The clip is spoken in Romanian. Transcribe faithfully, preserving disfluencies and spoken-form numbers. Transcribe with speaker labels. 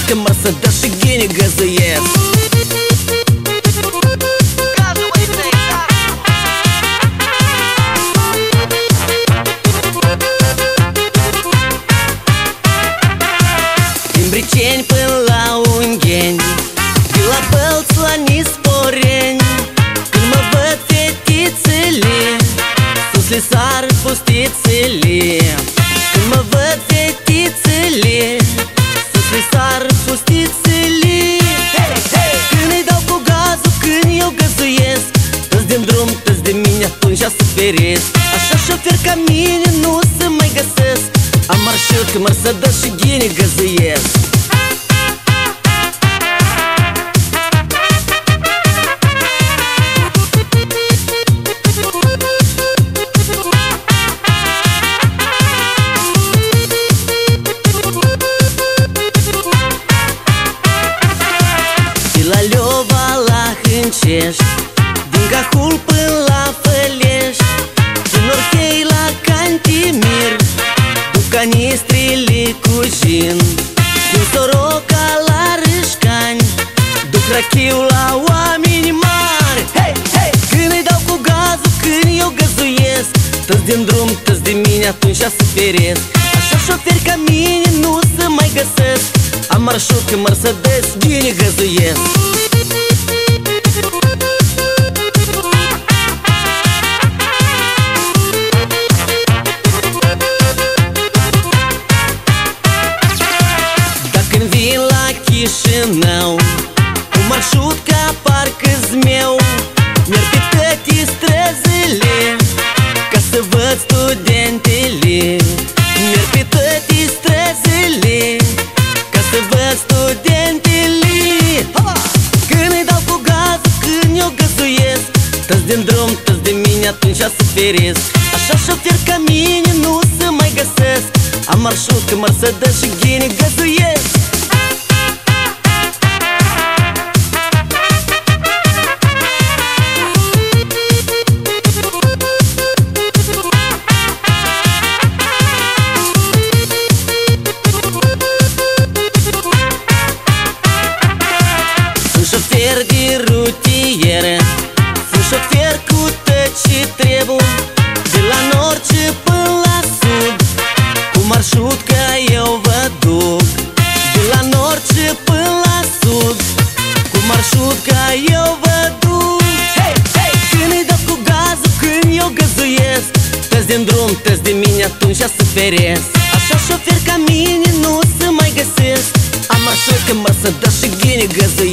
Speaker 1: marșrutcă, Mercedes și Ghini găzăiesc. Din Briceni până la Ungheni, de la Bălți la Nisporeni, când mă văd fetițele, sus le sar fustițele. Când mă văd fetițele, sus le sar fustițele. Când îi dau cu gazul, când eu găzuiesc, toți din drum, toți de mine atunci se feresc. Așa șofer ca mine nu se mai găsesc. Am marșrutcă, Mercedes și Ghini găzuiesc. De la Leova la Hâncești, din Gahul până la Fălești, din Orhei la Cantimir, duc canistrele cu gin. Din Soroca la Râșcani, duc rachiu la oameni mari. Hey, hey! Când îi dau cu gazul, când eu găzuiesc, toți din drum, toți de mine atunci se feresc. Așa șoferi ca mine nu se mai găsesc. Am marșrutcă, Mercedes, Ghini găzuiesc. Dacă-mi vin la Chișinău, cu marșrutka parcă-s meu, merg pe toate străzile, ca să văd studentele. Merg pe toate străzile, ca să văd studentele. Când îi dau cu gazul, când eu găzuiesc, toți din drum, toți de mine atunci se feresc. Așa șofer ca mine nu se mai găsesc. Am marșrutcă, Mercedes și Ghini găzuiesc. Sunt șofer de rutieră, sunt șofer cu tot ce trebuie, de la nord și până la sud, cu marșrutka eu vă duc. De la nord și până la sud, cu marșrutka eu vă duc. Hey, hey! Când îi dau cu gazul, când eu găzuiesc, toți din drum, toți de mine atunci se feresc. Așa șofer ca mine nu se mai găsesc. Am marșrutcă, Mercedes și Ghini găzuiesc.